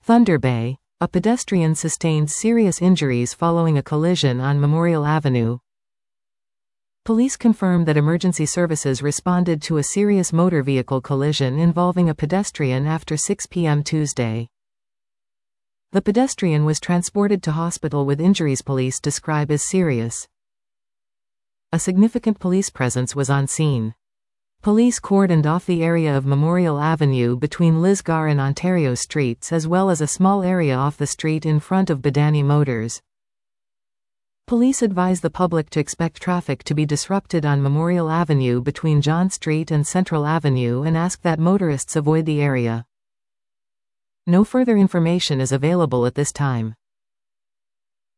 Thunder Bay, a pedestrian sustained serious injuries following a collision on Memorial Avenue. Police confirmed that emergency services responded to a serious motor vehicle collision involving a pedestrian after 6 p.m. Tuesday. The pedestrian was transported to hospital with injuries police describe as serious. A significant police presence was on scene. Police cordoned off the area of Memorial Avenue between Lisgar and Ontario Streets as well as a small area off the street in front of Badani Motors. Police advise the public to expect traffic to be disrupted on Memorial Avenue between John Street and Central Avenue and ask that motorists avoid the area. No further information is available at this time.